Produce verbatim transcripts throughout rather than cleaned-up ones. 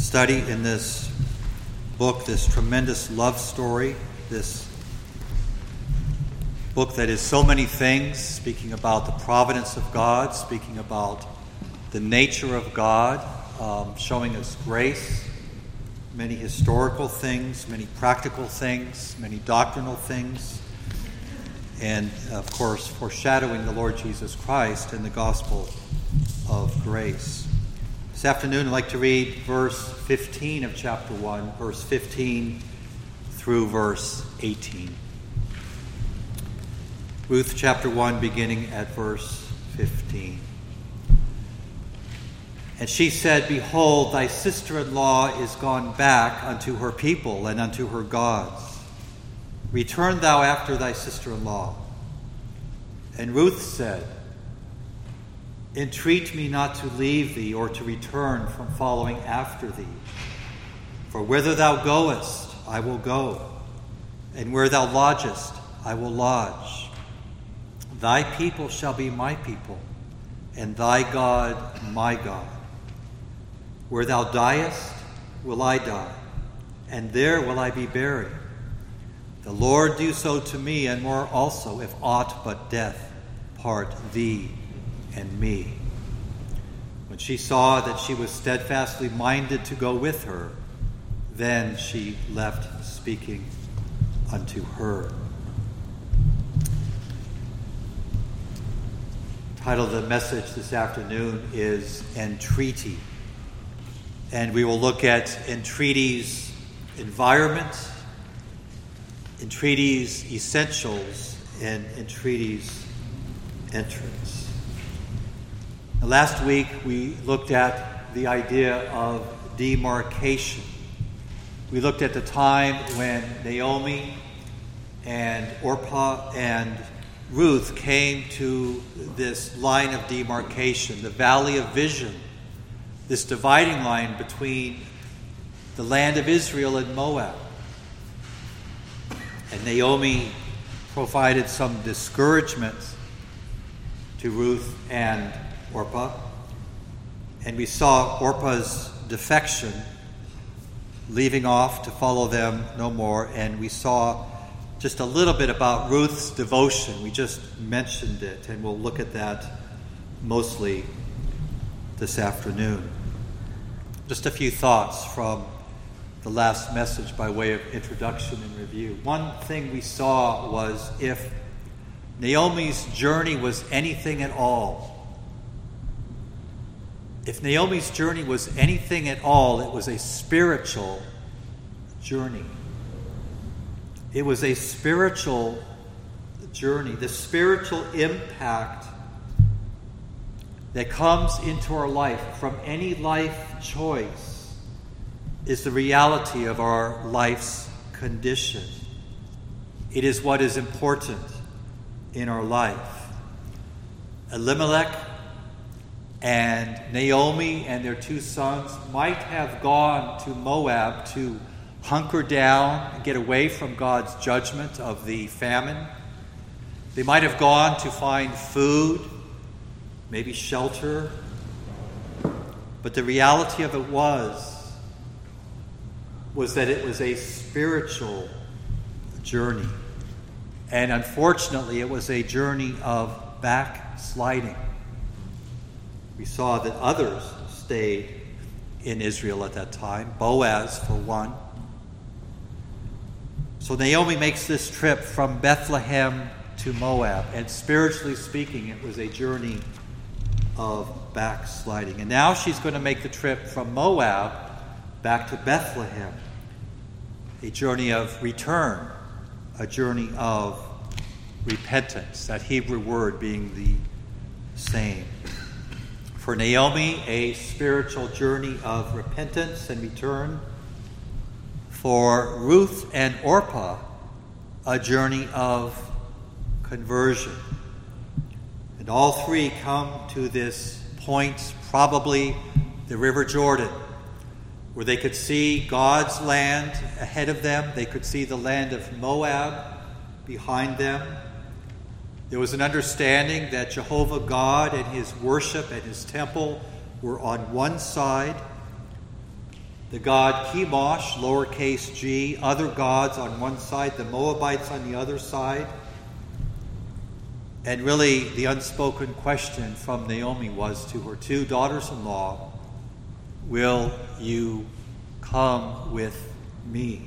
study in this book, this tremendous love story, this book that is so many things, speaking about the providence of God, speaking about the nature of God, um, showing us grace, many historical things, many practical things, many doctrinal things, and of course foreshadowing the Lord Jesus Christ and the gospel of grace. This afternoon I'd like to read verse fifteen of chapter one, verse fifteen through verse eighteen. Ruth chapter one, beginning at verse fifteen. And she said, Behold, thy sister-in-law is gone back unto her people and unto her gods. Return thou after thy sister-in-law. And Ruth said, Entreat me not to leave thee or to return from following after thee. For whither thou goest, I will go, and where thou lodgest, I will lodge. Thy people shall be my people, and thy God my God. Where thou diest, will I die, and there will I be buried. The Lord do so to me, and more also, if aught but death part thee and me. When she saw that she was steadfastly minded to go with her, then she left speaking unto her. The title of the message this afternoon is Entreaty. And we will look at entreaty's environment, entreaty's essentials, and entreaty's entrance. Now, last week we looked at the idea of demarcation. We looked at the time when Naomi and Orpah and Ruth came to this line of demarcation, the Valley of Vision, this dividing line between the land of Israel and Moab. And Naomi provided some discouragement to Ruth and Orpah. And we saw Orpah's defection, leaving off to follow them no more. And we saw just a little bit about Ruth's devotion. We just mentioned it, and we'll look at that mostly this afternoon. Just a few thoughts from the last message by way of introduction and review. One thing we saw was if Naomi's journey was anything at all, if Naomi's journey was anything at all, it was a spiritual journey. It was a spiritual journey. The spiritual impact that comes into our life from any life choice is the reality of our life's condition. It is what is important in our life. Elimelech and Naomi and their two sons might have gone to Moab to hunker down and get away from God's judgment of the famine. They might have gone to find food, maybe shelter. But the reality of it was, was that it was a spiritual journey. And unfortunately, it was a journey of backsliding. We saw that others stayed in Israel at that time, Boaz for one. So Naomi makes this trip from Bethlehem to Moab, and spiritually speaking, it was a journey of backsliding. And now she's going to make the trip from Moab back to Bethlehem, a journey of return, a journey of repentance, that Hebrew word being the same. For Naomi, a spiritual journey of repentance and return. For Ruth and Orpah, a journey of conversion. And all three come to this point, probably the River Jordan, where they could see God's land ahead of them. They could see the land of Moab behind them. There was an understanding that Jehovah God and his worship and his temple were on one side, the god Chemosh, lowercase g, other gods on one side, the Moabites on the other side. And really, the unspoken question from Naomi was to her two daughters-in-law, will you come with me?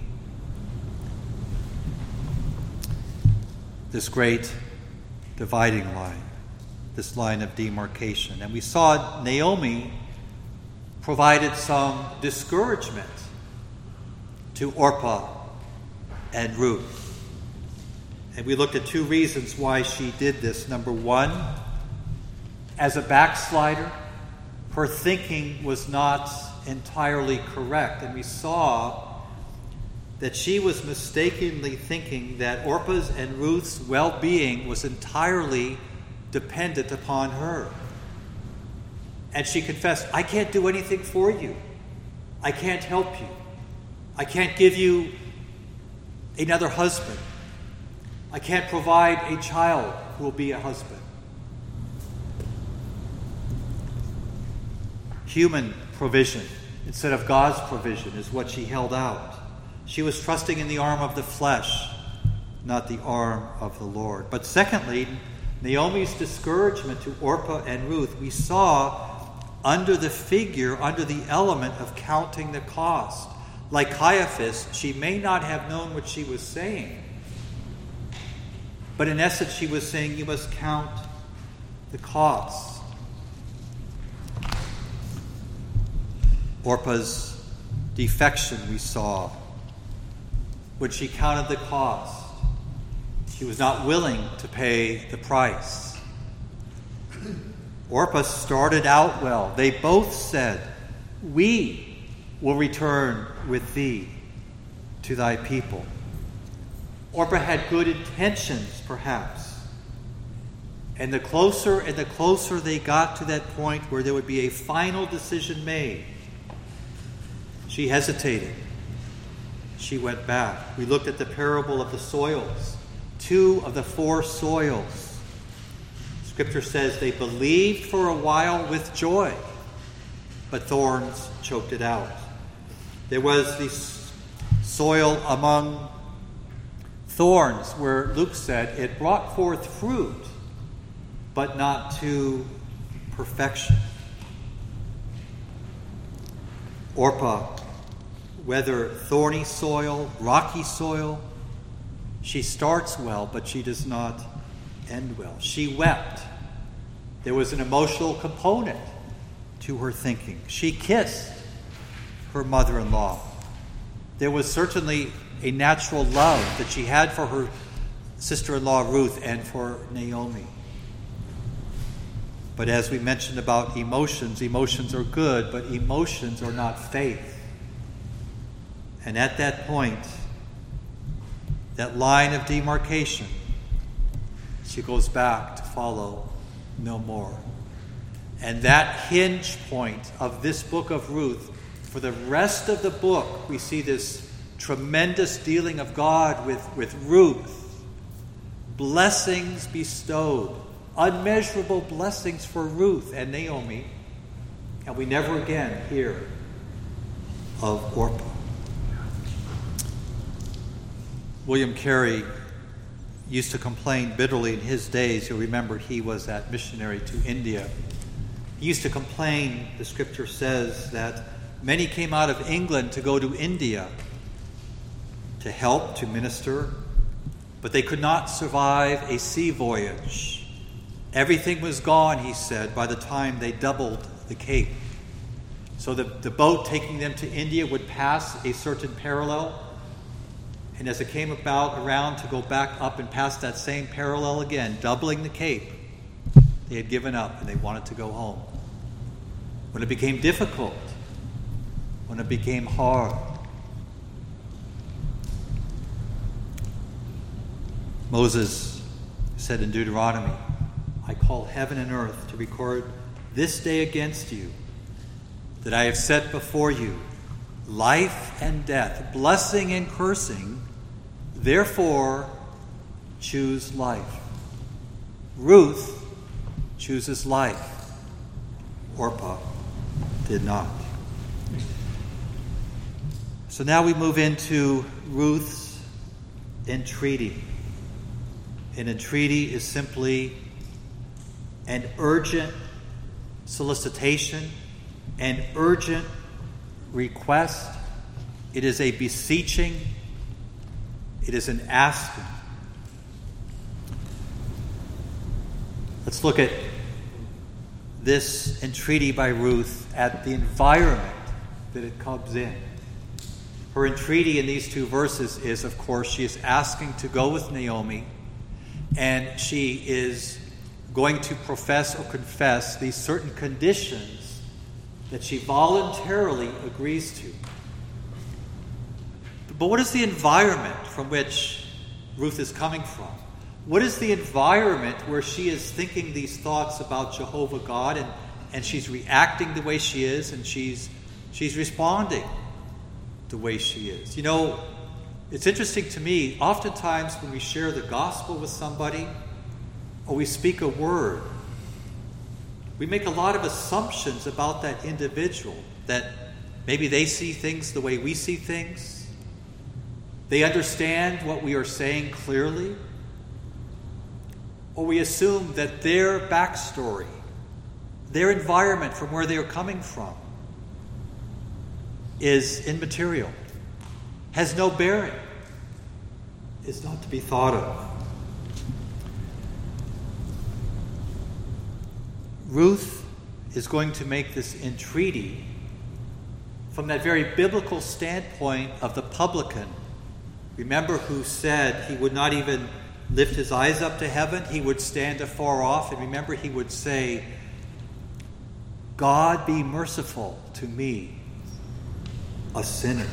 This great dividing line, this line of demarcation. And we saw Naomi provided some discouragement to Orpah and Ruth. And we looked at two reasons why she did this. Number one, as a backslider, her thinking was not entirely correct. And we saw that she was mistakenly thinking that Orpah's and Ruth's well-being was entirely dependent upon her. And she confessed, I can't do anything for you. I can't help you. I can't give you another husband. I can't provide a child who will be a husband. Human provision instead of God's provision is what she held out. She was trusting in the arm of the flesh, not the arm of the Lord. But secondly, Naomi's discouragement to Orpah and Ruth, we saw under the figure, under the element of counting the cost. Like Caiaphas, she may not have known what she was saying, but in essence she was saying you must count the cost. Orpah's defection we saw. When she counted the cost, she was not willing to pay the price. Orpah started out well. They both said, we will return with thee to thy people. Orpah had good intentions, perhaps. And the closer and the closer they got to that point where there would be a final decision made, she hesitated. She went back. We looked at the parable of the soils. Two of the four soils. Scripture says they believed for a while with joy, but thorns choked it out. There was this soil among thorns where Luke said it brought forth fruit, but not to perfection. Orpah, whether thorny soil, rocky soil, she starts well, but she does not end well. She wept. There was an emotional component to her thinking. She kissed her mother-in-law. There was certainly a natural love that she had for her sister-in-law Ruth and for Naomi. But as we mentioned about emotions, emotions are good, but emotions are not faith. And at that point, that line of demarcation, she goes back to follow no more. And that hinge point of this book of Ruth, for the rest of the book, we see this tremendous dealing of God with, with Ruth. Blessings bestowed, unmeasurable blessings for Ruth and Naomi. And we never again hear of Orpah. William Carey used to complain bitterly in his days. You'll remember he was that missionary to India. He used to complain, the scripture says, that many came out of England to go to India to help, to minister, but they could not survive a sea voyage. Everything was gone, he said, by the time they doubled the Cape. So the, the boat taking them to India would pass a certain parallel, and as it came about around to go back up and past that same parallel again, doubling the Cape, they had given up and they wanted to go home. When it became difficult, when it became hard, Moses said in Deuteronomy, I call heaven and earth to record this day against you, that I have set before you life and death, blessing and cursing. Therefore, choose life. Ruth chooses life. Orpah did not. So now we move into Ruth's entreaty. An entreaty is simply an urgent solicitation, an urgent request. It is a beseeching. It is an asking. Let's look at this entreaty by Ruth at the environment that it comes in. Her entreaty in these two verses is, of course, she is asking to go with Naomi, and she is going to profess or confess these certain conditions that she voluntarily agrees to. But what is the environment from which Ruth is coming from? What is the environment where she is thinking these thoughts about Jehovah God, and, and she's reacting the way she is, and she's she's responding the way she is? You know, it's interesting to me, oftentimes when we share the gospel with somebody, or we speak a word, we make a lot of assumptions about that individual, that maybe they see things the way we see things. They understand what we are saying clearly. Or we assume that their backstory, their environment from where they are coming from, is immaterial, has no bearing, is not to be thought of. Ruth is going to make this entreaty from that very biblical standpoint of the publican. Remember, who said he would not even lift his eyes up to heaven, he would stand afar off, and remember, he would say, God be merciful to me, a sinner.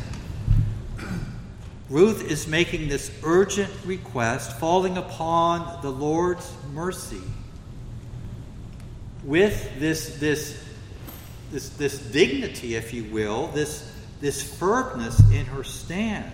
Ruth is making this urgent request, falling upon the Lord's mercy, with this this this this dignity, if you will, this this firmness in her stand.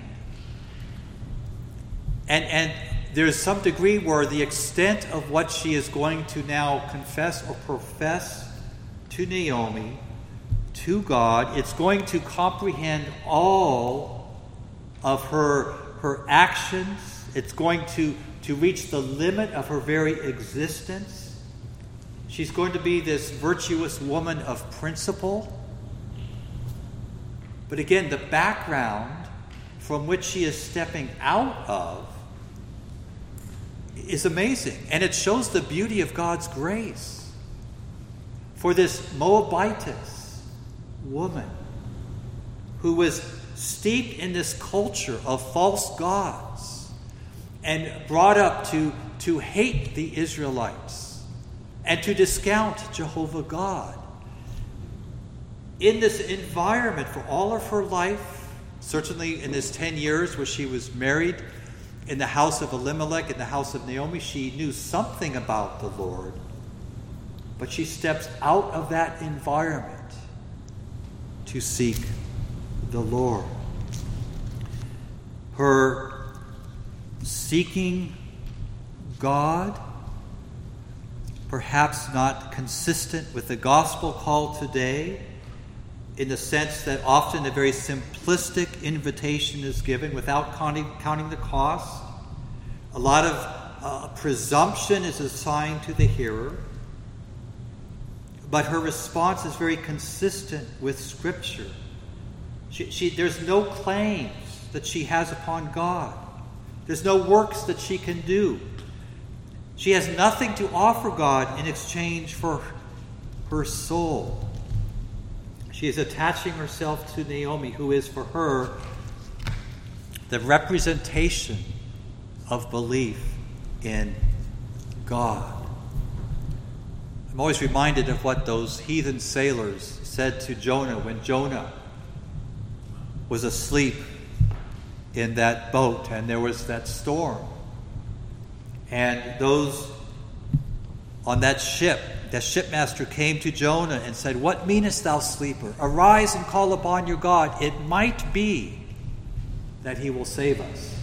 And and there's some degree where the extent of what she is going to now confess or profess to Naomi, to God, it's going to comprehend all of her, her actions. It's going to, to reach the limit of her very existence. She's going to be this virtuous woman of principle. But again, the background from which she is stepping out of is amazing. And it shows the beauty of God's grace. For this Moabitess woman who was steeped in this culture of false gods and brought up to, to hate the Israelites and to discount Jehovah God. In this environment for all of her life, certainly in this ten years where she was married in the house of Elimelech, in the house of Naomi, she knew something about the Lord. But she steps out of that environment to seek the Lord. Her seeking God, perhaps not consistent with the gospel call today, in the sense that often a very simplistic invitation is given without counting, counting the cost. A lot of uh, presumption is assigned to the hearer. But her response is very consistent with Scripture. She, she, there's no claims that she has upon God. There's no works that she can do. She has nothing to offer God in exchange for her soul. She is attaching herself to Naomi, who is for her the representation of belief in God. I'm always reminded of what those heathen sailors said to Jonah when Jonah was asleep in that boat and there was that storm. And those on that ship, the shipmaster came to Jonah and said, "What meanest thou, sleeper? Arise and call upon your God. It might be that he will save us."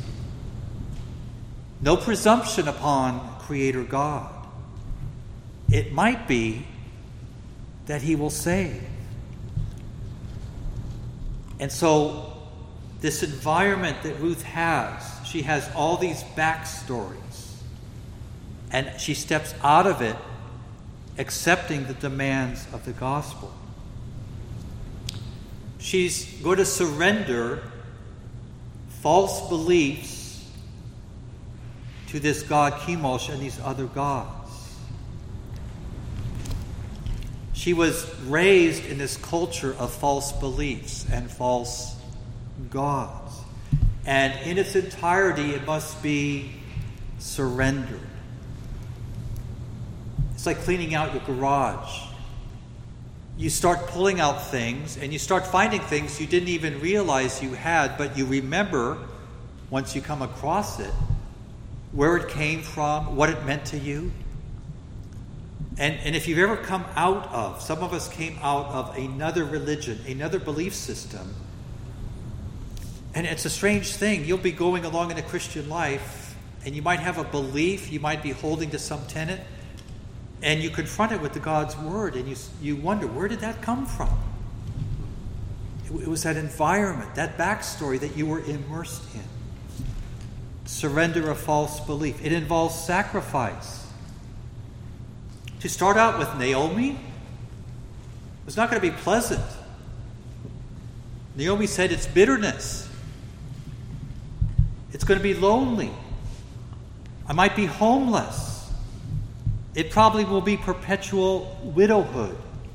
No presumption upon Creator God. It might be that he will save. And so this environment that Ruth has, she has all these backstories. And she steps out of it accepting the demands of the gospel. She's going to surrender false beliefs to this god Chemosh and these other gods. She was raised in this culture of false beliefs and false gods. And in its entirety, it must be surrendered. It's like cleaning out your garage. You start pulling out things, and you start finding things you didn't even realize you had, but you remember, once you come across it, where it came from, what it meant to you. And, and if you've ever come out of, some of us came out of another religion, another belief system, and it's a strange thing. You'll be going along in a Christian life, and you might have a belief, you might be holding to some tenet, and you confront it with the God's word, and you you wonder, where did that come from? It, it was that environment, that backstory that you were immersed in. Surrender of false belief. It involves sacrifice. To start out with Naomi, it's not going to be pleasant. Naomi said it's bitterness. It's going to be lonely. I might be homeless. It probably will be perpetual widowhood.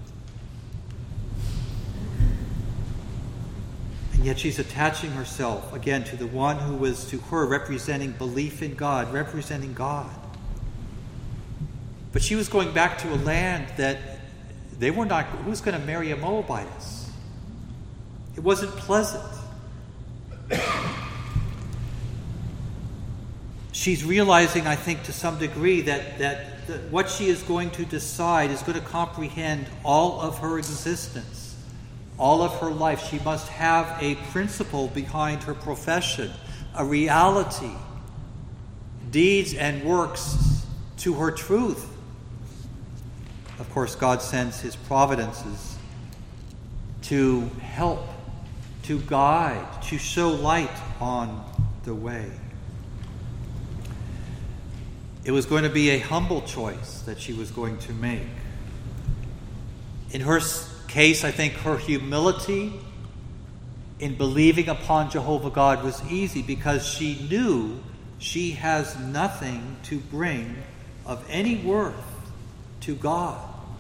And yet she's attaching herself, again, to the one who was to her representing belief in God, representing God. But she was going back to a land that they were not, who was going to marry a Moabitess? It wasn't pleasant. She's realizing, I think, to some degree that, that, that what she is going to decide is going to comprehend all of her existence, all of her life. She must have a principle behind her profession, a reality, deeds and works to her truth. Of course, God sends his providences to help, to guide, to show light on the way. It was going to be a humble choice that she was going to make. In her case, I think her humility in believing upon Jehovah God was easy because she knew she has nothing to bring of any worth to God.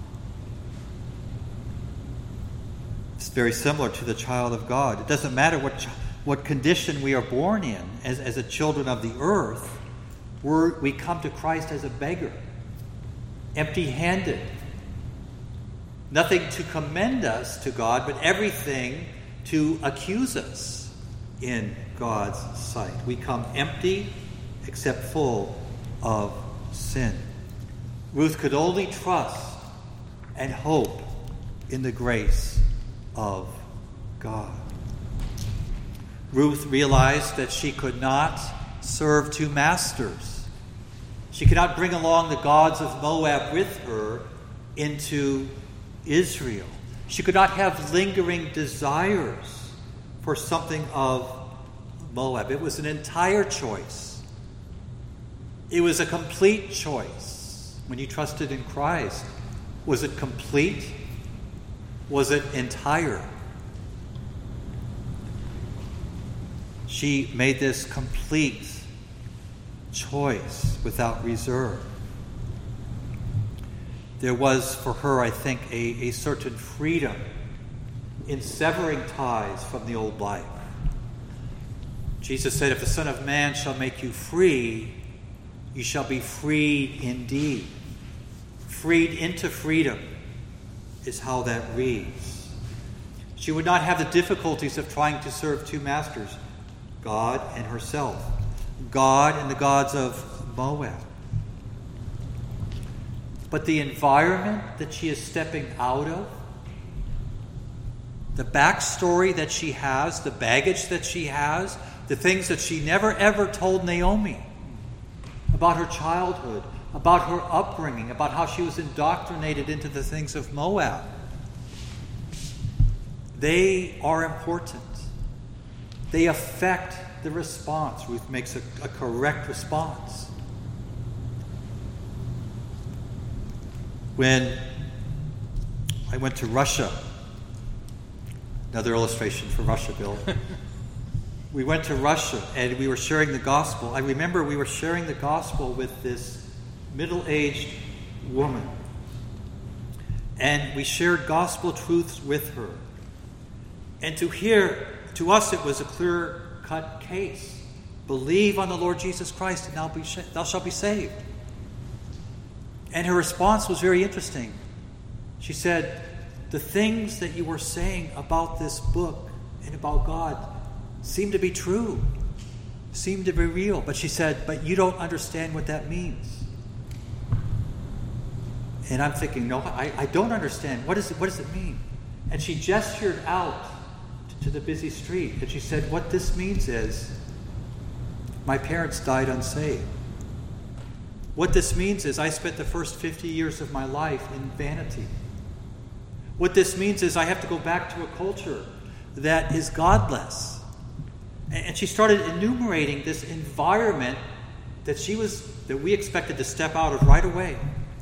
It's very similar to the child of God. It doesn't matter what what condition we are born in as, as a children of the earth. We're, we come to Christ as a beggar, empty-handed. Nothing to commend us to God, but everything to accuse us in God's sight. We come empty except full of sin. Ruth could only trust and hope in the grace of God. Ruth realized that she could not serve two masters. She could not bring along the gods of Moab with her into Israel. She could not have lingering desires for something of Moab. It was an entire choice. It was a complete choice. When you trusted in Christ, was it complete? Was it entire? She made this complete choice without reserve. There was for her, I think, a, a certain freedom in severing ties from the old life. Jesus said, if the Son of Man shall make you free, you shall be freed indeed. Freed into freedom is how that reads. She would not have the difficulties of trying to serve two masters, God and herself, God and the gods of Moab. But the environment that she is stepping out of, the backstory that she has, the baggage that she has, the things that she never ever told Naomi about her childhood, about her upbringing, about how she was indoctrinated into the things of Moab. They are important. they affect the response. Ruth makes a, a correct response. When I went to Russia, another illustration for Russia, Bill. We went to Russia and we were sharing the gospel. I remember we were sharing the gospel with this middle-aged woman. And we shared gospel truths with her. And to hear, to us it was a clear-cut case. Believe on the Lord Jesus Christ and thou, be, thou shalt be saved. And her response was very interesting. She said, the things that you were saying about this book and about God seem to be true, seem to be real. But she said, but you don't understand what that means. And I'm thinking, no, I, I don't understand. What, is it, what does it mean? And she gestured out to the busy street. And she said, what this means is, my parents died unsaved. What this means is I spent the first fifty years of my life in vanity. What this means is I have to go back to a culture that is godless. And she started enumerating this environment that she was, that we expected to step out of right away.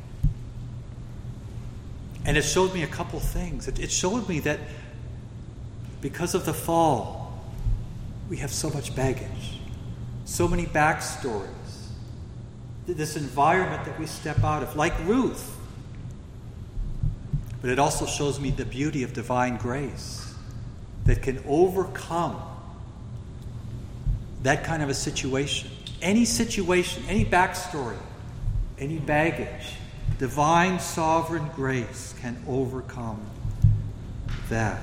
And it showed me a couple things. It, it showed me that because of the fall, we have so much baggage, so many backstories. This environment that we step out of, like Ruth. But it also shows me the beauty of divine grace that can overcome that kind of a situation. Any situation, any backstory, any baggage, divine sovereign grace can overcome that.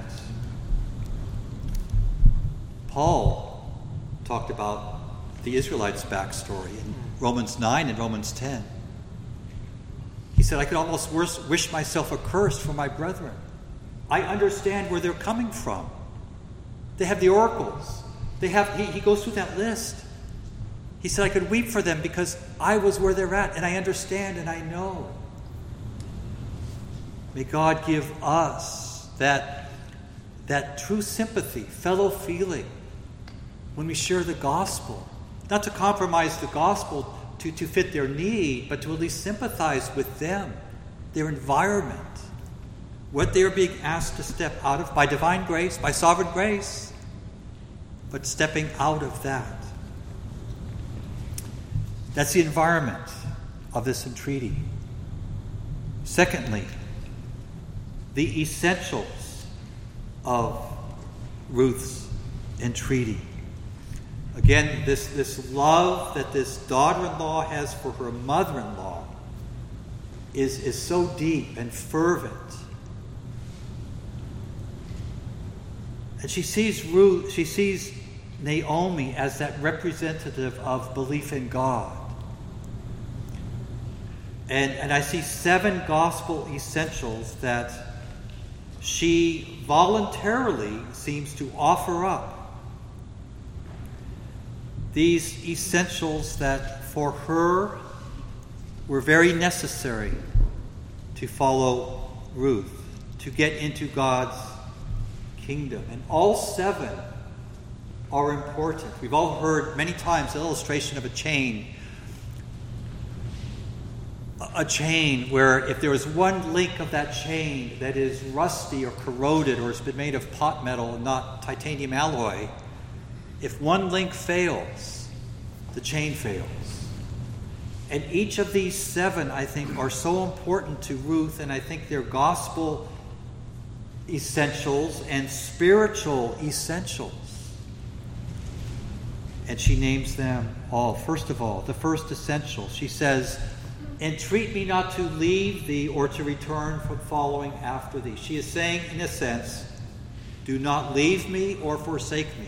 Paul talked about the Israelites' backstory in Romans nine and Romans ten. He said, I could almost wish myself accursed for my brethren. I understand where they're coming from. They have the oracles. They have. He, he goes through that list. He said, I could weep for them because I was where they're at, and I understand and I know. May God give us that, that true sympathy, fellow feeling, when we share the gospel. Not to compromise the gospel to, to fit their need, but to at least sympathize with them, their environment, what they are being asked to step out of by divine grace, by sovereign grace, but stepping out of that. That's the environment of this entreaty. Secondly, the essentials of Ruth's entreaty. Again, this, this love that this daughter-in-law has for her mother-in-law is, is so deep and fervent. And she sees Ruth, she sees Naomi as that representative of belief in God. And, and I see seven gospel essentials that she voluntarily seems to offer up. These essentials that for her were very necessary to follow Ruth, to get into God's kingdom. And all seven are important. We've all heard many times the illustration of a chain. A chain where if there is one link of that chain that is rusty or corroded or has been made of pot metal and not titanium alloy, if one link fails, the chain fails. And each of these seven, I think, are so important to Ruth, and I think they're gospel essentials and spiritual essentials. And she names them all. First of all, the first essential, she says, entreat me not to leave thee or to return from following after thee. She is saying, in a sense, do not leave me or forsake me.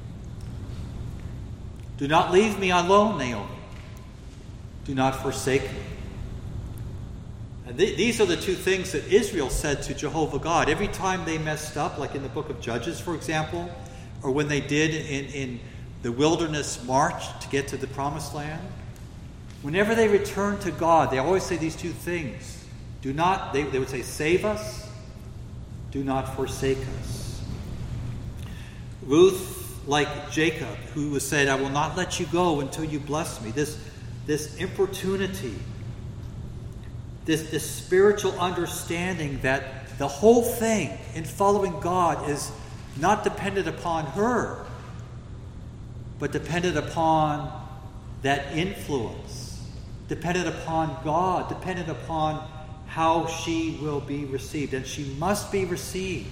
Do not leave me alone, Naomi. Do not forsake me. And th- these are the two things that Israel said to Jehovah God. Every time they messed up, like in the book of Judges, for example, or when they did in, in the wilderness march to get to the promised land, whenever they returned to God, they always say these two things. Do not, they, they would say, save us. Do not forsake us. Ruth like Jacob, who said, I will not let you go until you bless me. This, this importunity, this, this spiritual understanding that the whole thing in following God is not dependent upon her, but dependent upon that influence, dependent upon God, dependent upon how she will be received. And she must be received.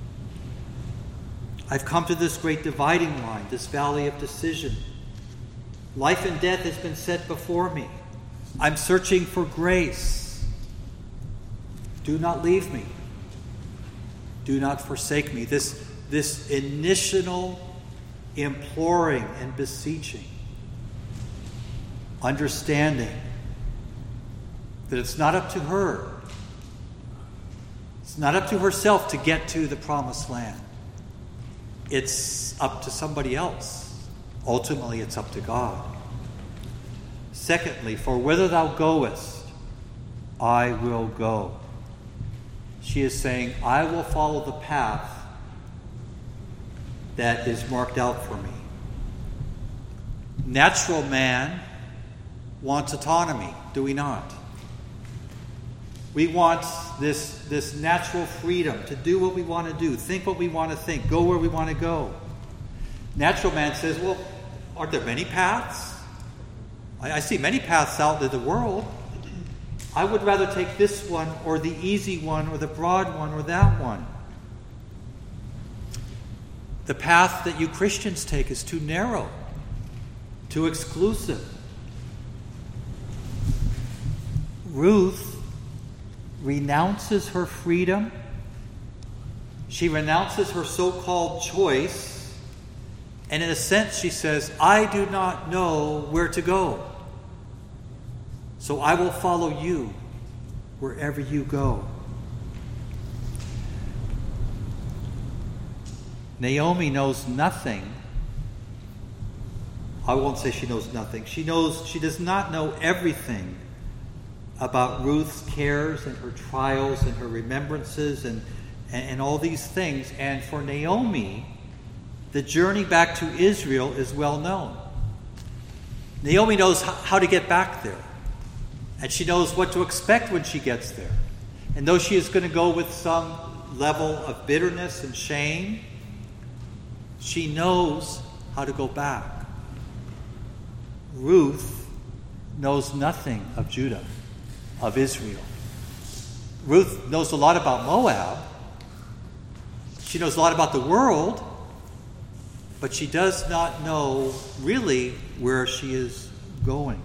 I've come to this great dividing line, this valley of decision. Life and death has been set before me. I'm searching for grace. Do not leave me. Do not forsake me. This, this initial imploring and beseeching, understanding that it's not up to her. It's not up to herself to get to the promised land. It's up to somebody else. Ultimately, it's up to God. Secondly, for whither thou goest, I will go. She is saying, I will follow the path that is marked out for me. Natural man wants autonomy, do we not? We want this, this natural freedom to do what we want to do, think what we want to think, go where we want to go. Natural man says, well, aren't there many paths? I, I see many paths out in the world. I would rather take this one or the easy one or the broad one or that one. The path that you Christians take is too narrow, too exclusive. Ruth renounces her freedom. She renounces her so-called choice. And in a sense, she says, I do not know where to go. So I will follow you wherever you go. Naomi knows nothing. I won't say she knows nothing. She knows, she does not know everything about Ruth's cares and her trials and her remembrances and, and, and all these things. And for Naomi, the journey back to Israel is well known. Naomi knows how, how to get back there. And she knows what to expect when she gets there. And though she is going to go with some level of bitterness and shame, she knows how to go back. Ruth knows nothing of Judah, of Israel. Ruth knows a lot about Moab. She knows a lot about the world, but she does not know really where she is going.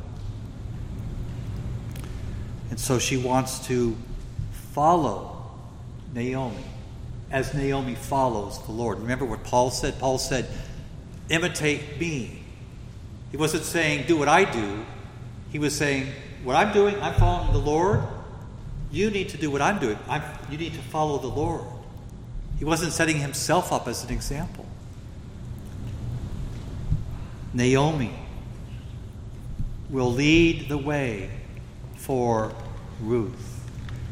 And so she wants to follow Naomi as Naomi follows the Lord. Remember what Paul said? Paul said, imitate me. He wasn't saying, do what I do. He was saying, what I'm doing, I'm following the Lord. You need to do what I'm doing. I'm, you need to follow the Lord. He wasn't setting himself up as an example. Naomi will lead the way for Ruth.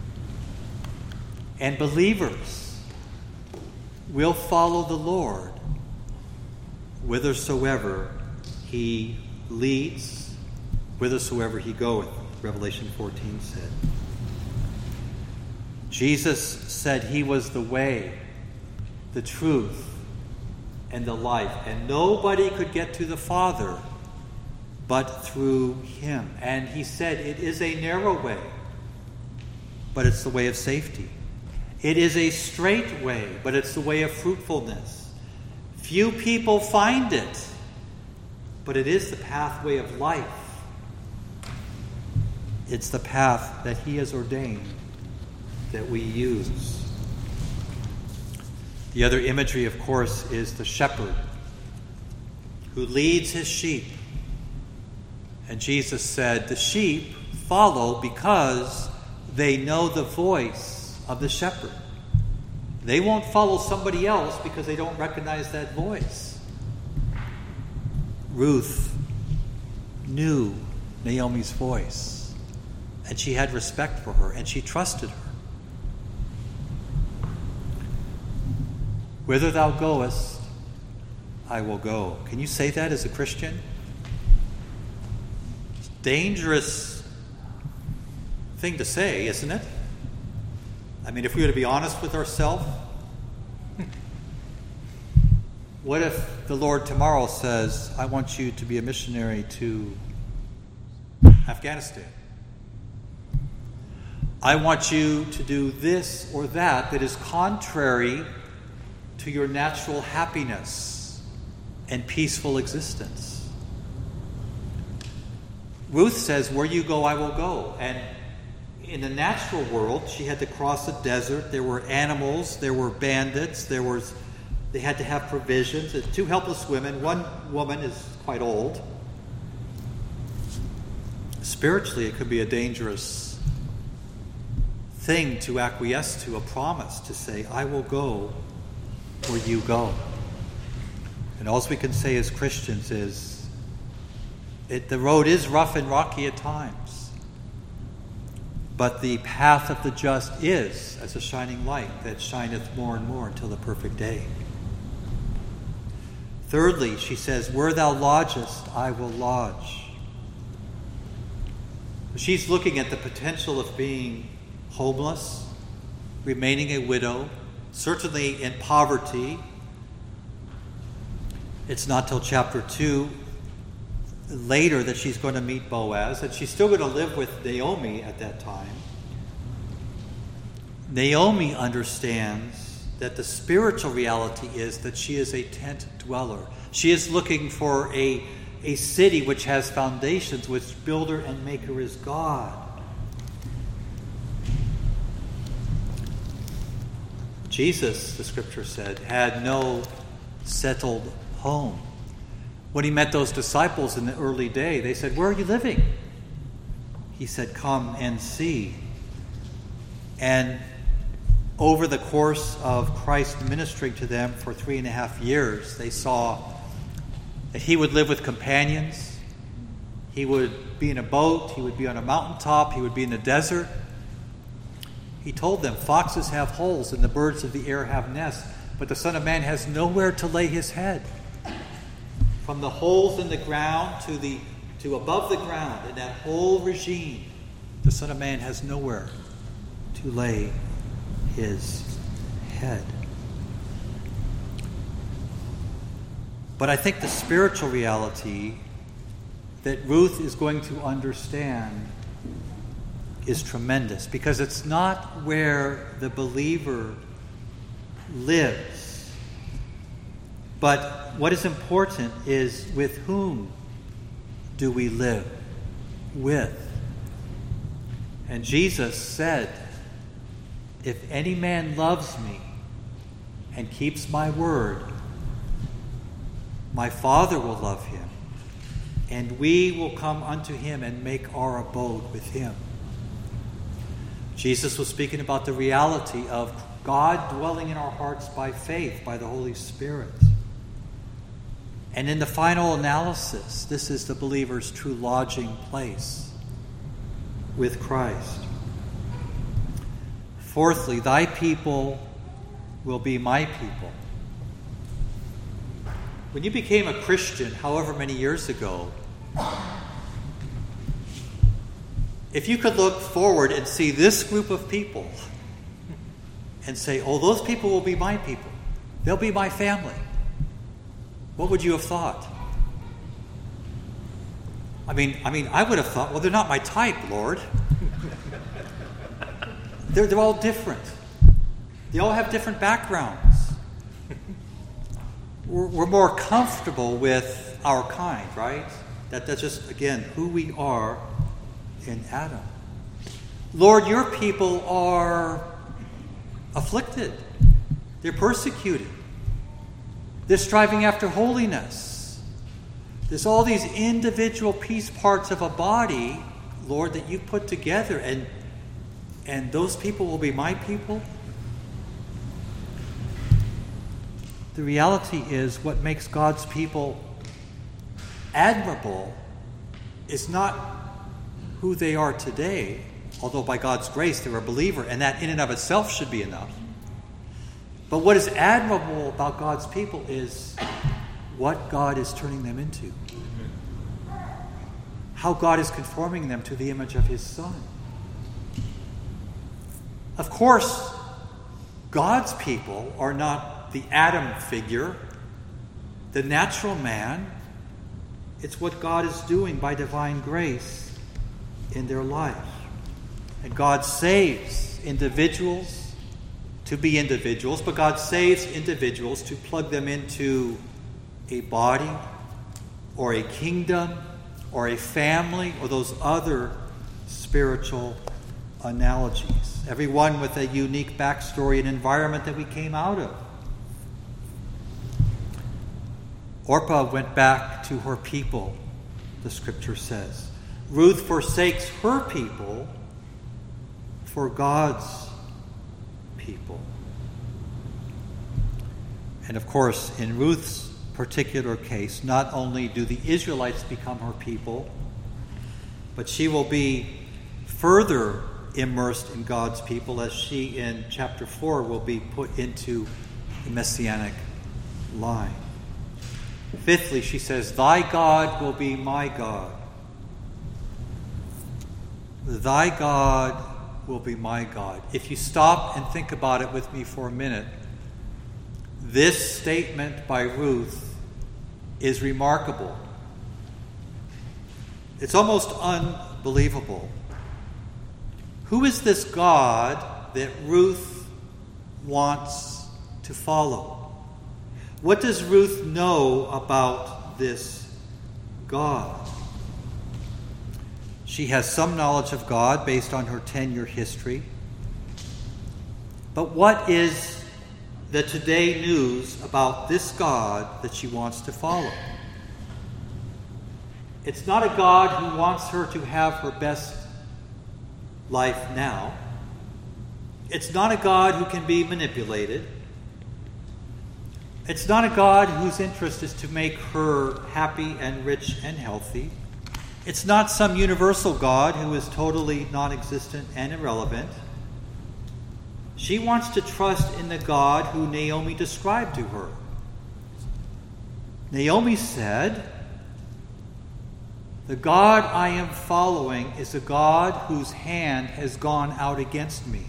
And believers will follow the Lord whithersoever he leads, whithersoever he goeth, Revelation fourteen said. Jesus said he was the way, the truth, and the life. And nobody could get to the Father but through him. And he said it is a narrow way, but it's the way of safety. It is a straight way, but it's the way of fruitfulness. Few people find it, but it is the pathway of life. It's the path that he has ordained that we use. The other imagery, of course, is the shepherd who leads his sheep. And Jesus said, the sheep follow because they know the voice of the shepherd. They won't follow somebody else because they don't recognize that voice. Ruth knew Naomi's voice, and she had respect for her, and she trusted her. Whither thou goest, I will go. Can you say that as a Christian? It's a dangerous thing to say, isn't it? I mean, if we were to be honest with ourselves, what if the Lord tomorrow says, I want you to be a missionary to Afghanistan? I want you to do this or that that is contrary to your natural happiness and peaceful existence. Ruth says, where you go, I will go. And in the natural world, she had to cross a desert. There were animals, there were bandits, there was, they had to have provisions. Two helpless women. One woman is quite old. Spiritually, it could be a dangerous thing to acquiesce to, a promise to say, I will go where you go. And all we can say as Christians is, it, the road is rough and rocky at times. But the path of the just is as a shining light that shineth more and more until the perfect day. Thirdly, she says, where thou lodgest, I will lodge. She's looking at the potential of being homeless, remaining a widow, certainly in poverty. It's not till chapter two later that she's going to meet Boaz, and she's still going to live with Naomi at that time. Naomi understands that the spiritual reality is that she is a tent dweller. She is looking for a, a city which has foundations, which builder and maker is God. Jesus, the scripture said, had no settled home. When he met those disciples in the early day, they said, where are you living? He said, come and see. And over the course of Christ ministering to them for three and a half years, they saw that he would live with companions. He would be in a boat. He would be on a mountaintop. He would be in the desert. He told them, foxes have holes and the birds of the air have nests, but the Son of Man has nowhere to lay his head. From the holes in the ground to the to above the ground, in that whole regime, the Son of Man has nowhere to lay his head. But I think the spiritual reality that Ruth is going to understand is tremendous, because it's not where the believer lives, but what is important is with whom do we live with. And Jesus said, if any man loves me and keeps my word, my Father will love him, and we will come unto him and make our abode with him. Jesus was speaking about the reality of God dwelling in our hearts by faith, by the Holy Spirit. And in the final analysis, this is the believer's true lodging place with Christ. Fourthly, thy people will be my people. When you became a Christian, however many years ago, if you could look forward and see this group of people and say, oh, those people will be my people. They'll be my family. What would you have thought? I mean, I mean, I would have thought, well, they're not my type, Lord. they're, they're all different. They all have different backgrounds. We're, we're more comfortable with our kind, right? That, that's just, again, who we are in Adam. Lord, your people are afflicted. They're persecuted. They're striving after holiness. There's all these individual piece parts of a body, Lord, that you put together, and and those people will be my people. The reality is, what makes God's people admirable is not who they are today, although by God's grace they're a believer, and that in and of itself should be enough. But what is admirable about God's people is what God is turning them into. How God is conforming them to the image of his Son. Of course, God's people are not the Adam figure, the natural man. It's what God is doing by divine grace in their life. And God saves individuals to be individuals, but God saves individuals to plug them into a body or a kingdom or a family or those other spiritual analogies. Everyone with a unique backstory and environment that we came out of. Orpah went back to her people, the scripture says. Ruth forsakes her people for God's people. And of course, in Ruth's particular case, not only do the Israelites become her people, but she will be further immersed in God's people as she, in chapter four, will be put into the Messianic line. Fifthly, she says, thy God will be my God. Thy God will be my God. If you stop and think about it with me for a minute, this statement by Ruth is remarkable. It's almost unbelievable. Who is this God that Ruth wants to follow? What does Ruth know about this God? She has some knowledge of God based on her ten-year history. But what is the today news about this God that she wants to follow? It's not a God who wants her to have her best life now. It's not a God who can be manipulated. It's not a God whose interest is to make her happy and rich and healthy. It's not some universal God who is totally non-existent and irrelevant. She wants to trust in the God who Naomi described to her. Naomi said, the God I am following is a God whose hand has gone out against me.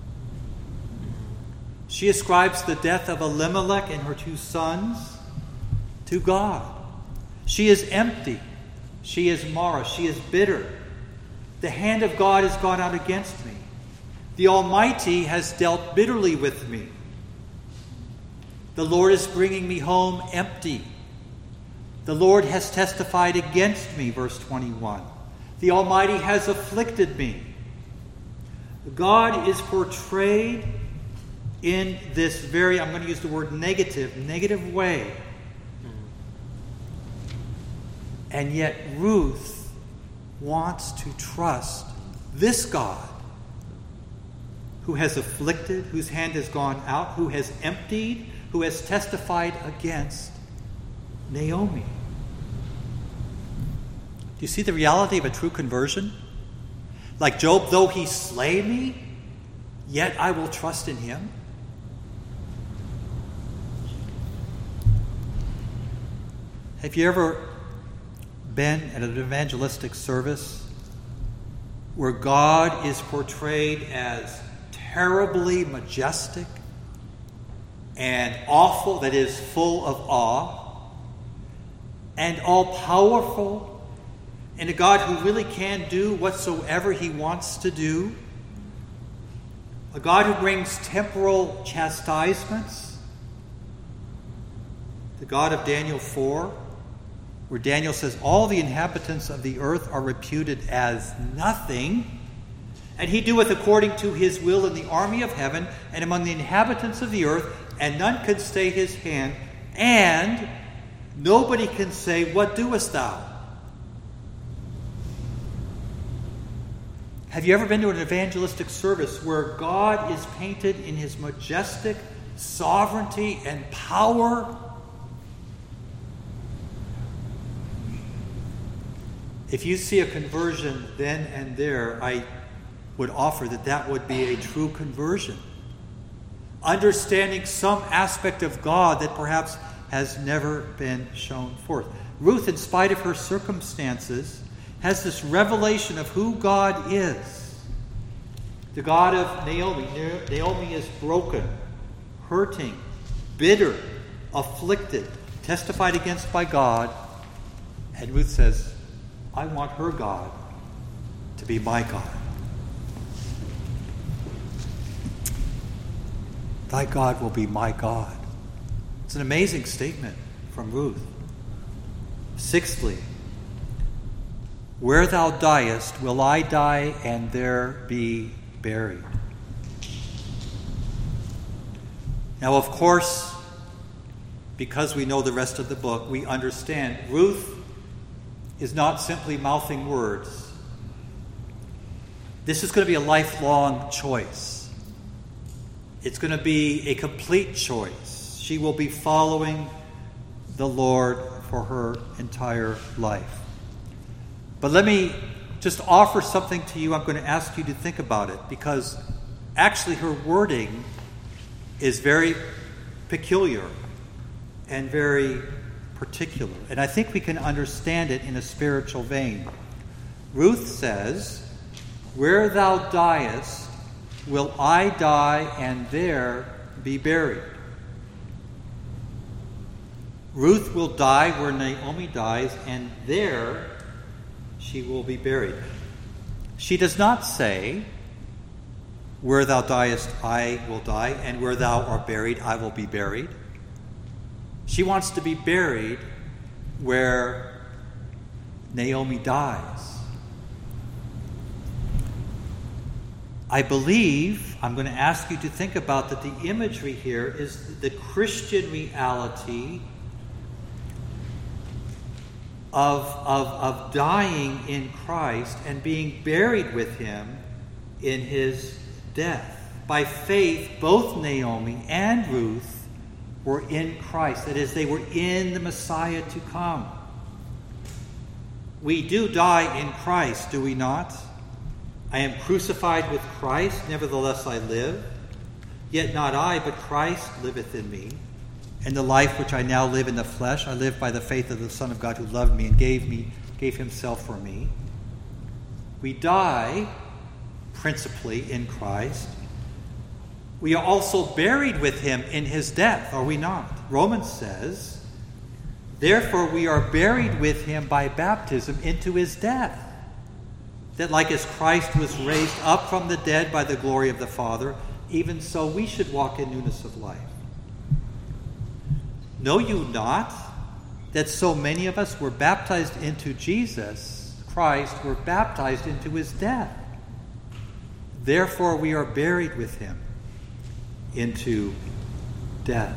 She ascribes the death of Elimelech and her two sons to God. She is empty. She is Mara. She is bitter. The hand of God has gone out against me. The Almighty has dealt bitterly with me. The Lord is bringing me home empty. The Lord has testified against me, verse twenty-one. The Almighty has afflicted me. God is portrayed in this very, I'm going to use the word negative, negative way. And yet Ruth wants to trust this God who has afflicted, whose hand has gone out, who has emptied, who has testified against Naomi. Do you see the reality of a true conversion? Like Job, though he slay me, yet I will trust in him. Have you ever been at an evangelistic service where God is portrayed as terribly majestic and awful, that is, full of awe, and all-powerful, and a God who really can do whatsoever he wants to do? A God who brings temporal chastisements? The God of Daniel four, where Daniel says, all the inhabitants of the earth are reputed as nothing, and he doeth according to his will in the army of heaven and among the inhabitants of the earth, and none can stay his hand, and nobody can say, what doest thou? Have you ever been to an evangelistic service where God is painted in his majestic sovereignty and power? If you see a conversion then and there, I would offer that that would be a true conversion. Understanding some aspect of God that perhaps has never been shown forth. Ruth, in spite of her circumstances, has this revelation of who God is. The God of Naomi. Naomi is broken, hurting, bitter, afflicted, testified against by God. And Ruth says, I want her God to be my God. Thy God will be my God. It's an amazing statement from Ruth. Sixthly, where thou diest will I die and there be buried. Now, of course, because we know the rest of the book, we understand Ruth is not simply mouthing words. This is going to be a lifelong choice. It's going to be a complete choice. She will be following the Lord for her entire life. But let me just offer something to you. I'm going to ask you to think about it, because actually her wording is very peculiar and very particular. And I think we can understand it in a spiritual vein. Ruth says, where thou diest, will I die and there be buried. Ruth will die where Naomi dies, and there she will be buried. She does not say, where thou diest, I will die, and where thou art buried, I will be buried. She wants to be buried where Naomi dies. I believe, I'm going to ask you to think about that the imagery here is the Christian reality of, of, of dying in Christ and being buried with him in his death. By faith, both Naomi and Ruth were in Christ. That is, they were in the Messiah to come. We do die in Christ, do we not? I am crucified with Christ, nevertheless I live. Yet not I, but Christ liveth in me. And the life which I now live in the flesh, I live by the faith of the Son of God who loved me and gave me, gave himself for me. We die principally in Christ. We are also buried with him in his death, are we not? Romans says, therefore we are buried with him by baptism into his death, that like as Christ was raised up from the dead by the glory of the Father, even so we should walk in newness of life. Know you not that so many of us were baptized into Jesus Christ, were baptized into his death? Therefore we are buried with him into death.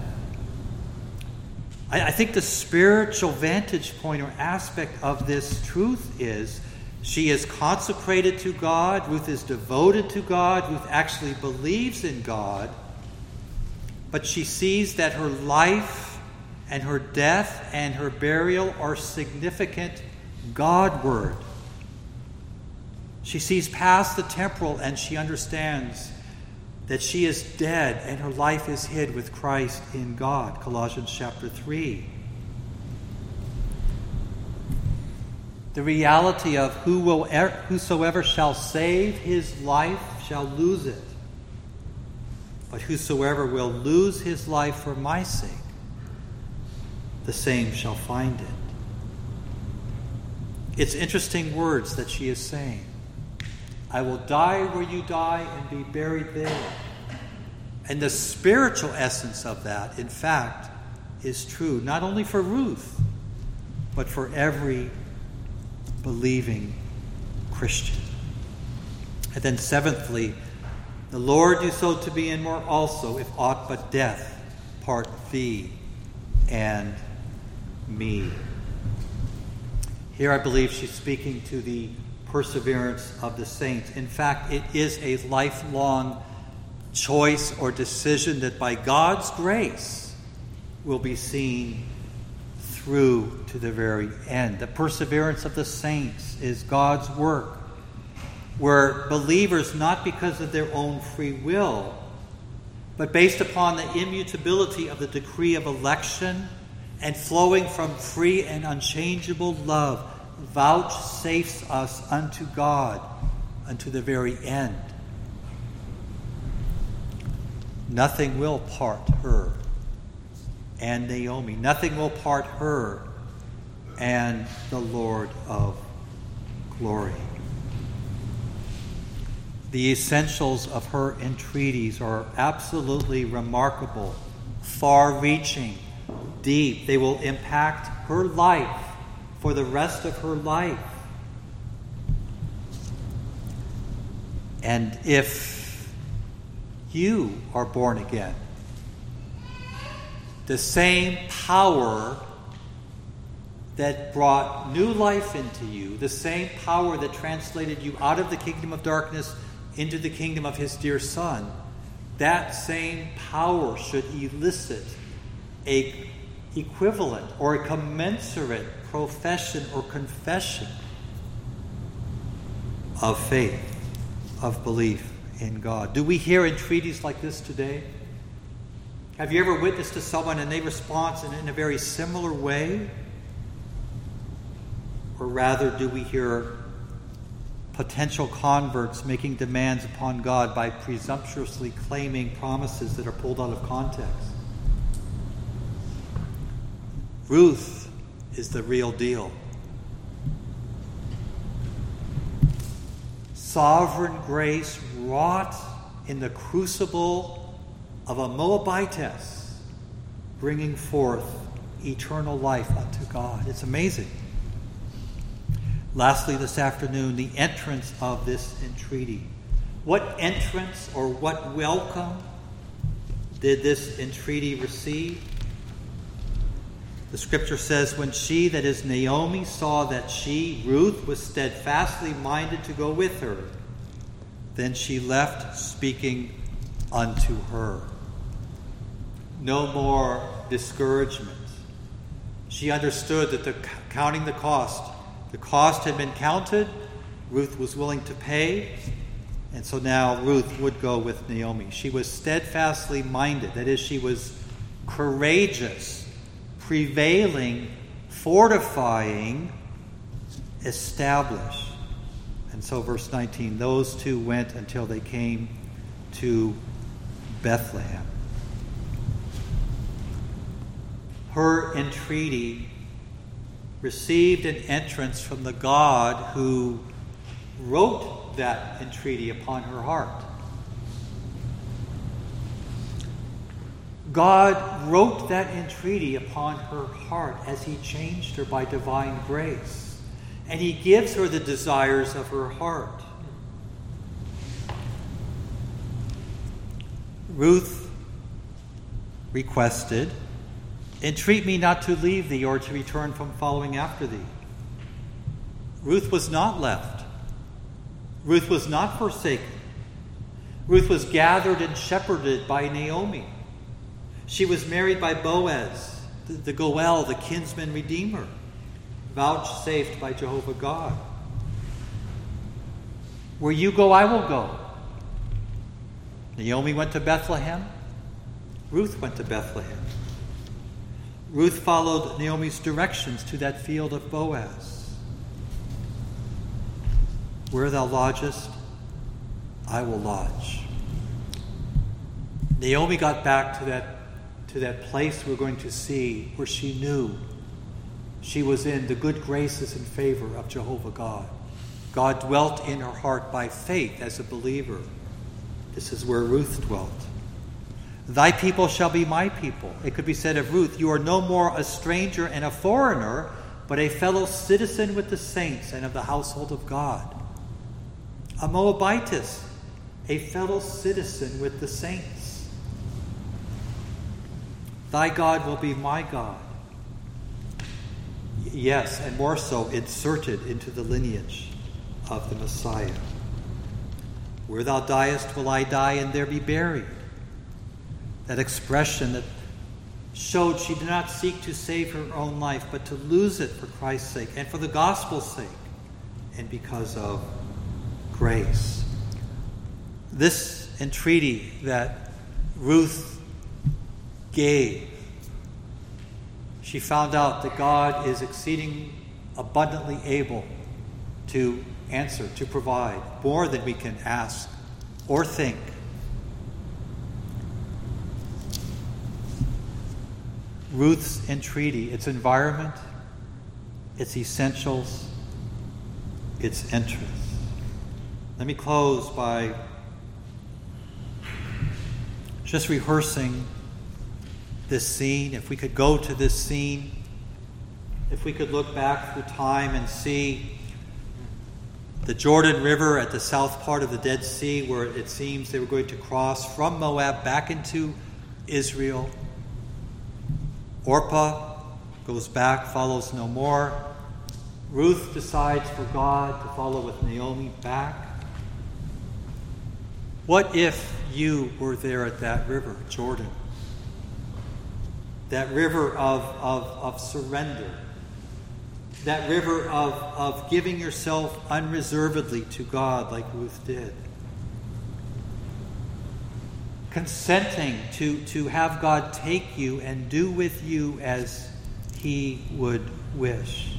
I, I think the spiritual vantage point or aspect of this truth is she is consecrated to God. Ruth is devoted to God. Ruth actually believes in God. But she sees that her life and her death and her burial are significant Godward. She sees past the temporal and she understands that she is dead and her life is hid with Christ in God. Colossians chapter three. The reality of who will, whosoever shall save his life shall lose it. But whosoever will lose his life for my sake, the same shall find it. It's interesting words that she is saying. I will die where you die and be buried there. And the spiritual essence of that, in fact, is true not only for Ruth, but for every believing Christian. And then seventhly, the Lord do so to be in more also, if aught but death part thee and me. Here I believe she's speaking to the perseverance of the saints. In fact, it is a lifelong choice or decision that by God's grace will be seen through to the very end. The perseverance of the saints is God's work, where believers, not because of their own free will, but based upon the immutability of the decree of election and flowing from free and unchangeable love, vouchsafes us unto God, unto the very end. Nothing will part her and Naomi. Nothing will part her and the Lord of glory. The essentials of her entreaties are absolutely remarkable, far-reaching, deep. They will impact her life for the rest of her life. And if you are born again, the same power that brought new life into you, the same power that translated you out of the kingdom of darkness into the kingdom of his dear Son, that same power should elicit a equivalent or a commensurate profession or confession of faith, of belief in God. Do we hear entreaties like this today? Have you ever witnessed to someone and they respond in, in a very similar way? Or rather, do we hear potential converts making demands upon God by presumptuously claiming promises that are pulled out of context? Ruth is the real deal. Sovereign grace wrought in the crucible of a Moabitess, bringing forth eternal life unto God. It's amazing. Lastly, this afternoon, the entrance of this entreaty. What entrance or what welcome did this entreaty receive? The scripture says, when she, that is Naomi, saw that she, Ruth, was steadfastly minded to go with her, then she left speaking unto her. No more discouragement. She understood that the counting the cost, the cost had been counted. Ruth was willing to pay. And so now Ruth would go with Naomi. She was steadfastly minded. That is, she was courageous, prevailing, fortifying, established. And so verse nineteen, those two went until they came to Bethlehem. Her entreaty received an entrance from the God who wrote that entreaty upon her heart. God wrote that entreaty upon her heart as he changed her by divine grace. And he gives her the desires of her heart. Ruth requested, entreat me not to leave thee or to return from following after thee. Ruth was not left. Ruth was not forsaken. Ruth was gathered and shepherded by Naomi. She was married by Boaz, the, the Goel, the kinsman redeemer, vouchsafed by Jehovah God. Where you go, I will go. Naomi went to Bethlehem. Ruth went to Bethlehem. Ruth followed Naomi's directions to that field of Boaz. Where thou lodgest, I will lodge. Naomi got back to that, to that place we're going to see where she knew she was in the good graces and favor of Jehovah God. God dwelt in her heart by faith as a believer. This is where Ruth dwelt. Thy people shall be my people. It could be said of Ruth, you are no more a stranger and a foreigner, but a fellow citizen with the saints and of the household of God. A Moabitess, a fellow citizen with the saints. Thy God will be my God. Yes, and more so, inserted into the lineage of the Messiah. Where thou diest will I die and there be buried. That expression that showed she did not seek to save her own life, but to lose it for Christ's sake and for the gospel's sake and because of grace. This entreaty that Ruth gave, she found out that God is exceeding abundantly able to answer, to provide more than we can ask or think. Ruth's entreaty, its environment, its essentials, its interests. Let me close by just rehearsing this scene. If we could go to this scene, if we could look back through time and see the Jordan River at the south part of the Dead Sea, where it seems they were going to cross from Moab back into Israel. Orpah goes back, follows no more. Ruth decides for God to follow with Naomi back. What if you were there at that river, Jordan? That river of, of, of surrender. That river of, of giving yourself unreservedly to God like Ruth did. Consenting to, to have God take you and do with you as he would wish.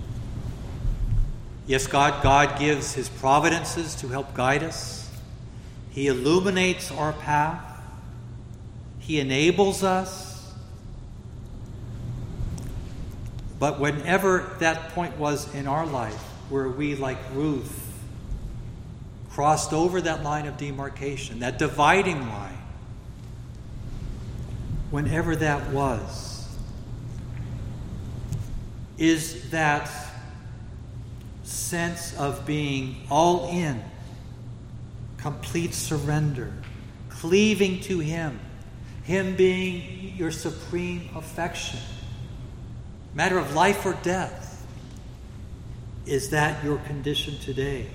Yes, God, God gives his providences to help guide us. He illuminates our path. He enables us. But whenever that point was in our life where we, like Ruth, crossed over that line of demarcation, that dividing line, whenever that was, is that sense of being all in, complete surrender, cleaving to him, him being your supreme affection, matter of life or death. Is that your condition today?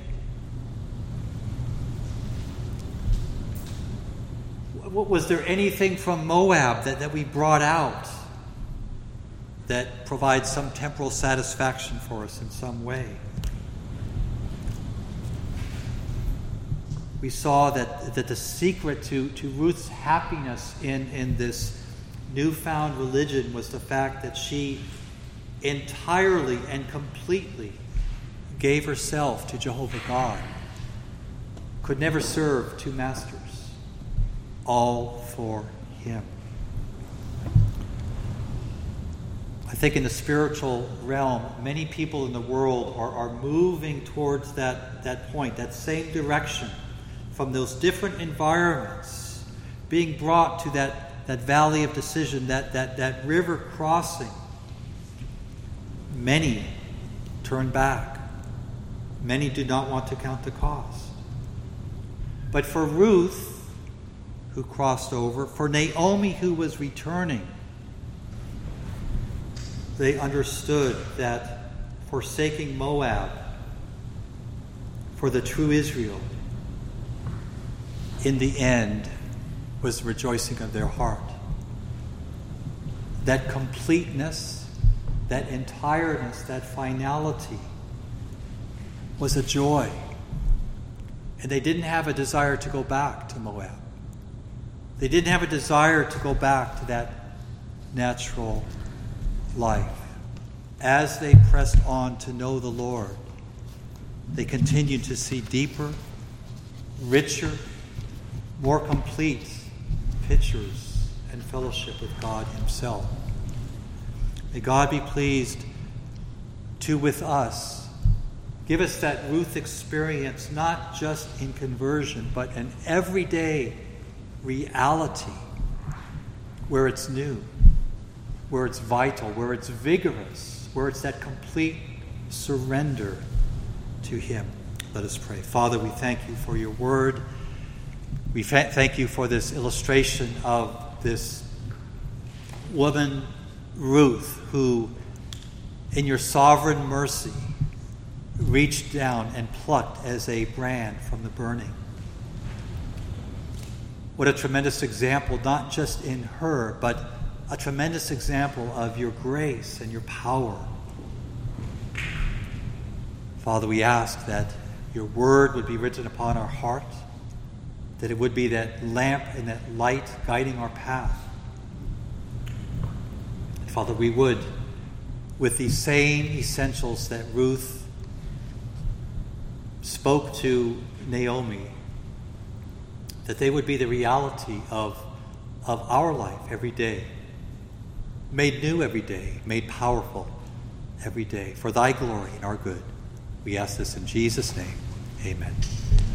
Was there anything from Moab that, that we brought out that provides some temporal satisfaction for us in some way? We saw that, that the secret to, to Ruth's happiness in, in this newfound religion was the fact that she entirely and completely gave herself to Jehovah God. Could never serve two masters. All for him. I think in the spiritual realm, many people in the world are, are moving towards that, that point, that same direction, from those different environments, being brought to that, that valley of decision, that, that, that river crossing. Many turn back. Many do not want to count the cost. But for Ruth, who crossed over, for Naomi, who was returning, they understood that forsaking Moab for the true Israel, in the end, was the rejoicing of their heart. That completeness, that entireness, that finality was a joy. And they didn't have a desire to go back to Moab. They didn't have a desire to go back to that natural life. As they pressed on to know the Lord, they continued to see deeper, richer, more complete pictures and fellowship with God himself. May God be pleased to, with us, give us that Ruth experience, not just in conversion, but an everyday reality where it's new, where it's vital, where it's vigorous, where it's that complete surrender to him. Let us pray. Father, we thank you for your word. We fa- thank you for this illustration of this woman, Ruth, who, in your sovereign mercy, reached down and plucked as a brand from the burning. What a tremendous example, not just in her, but a tremendous example of your grace and your power. Father, we ask that your word would be written upon our heart, that it would be that lamp and that light guiding our path. Father, we would, with these same essentials that Ruth spoke to Naomi, that they would be the reality of, of our life every day, made new every day, made powerful every day, for thy glory and our good. We ask this in Jesus' name. Amen.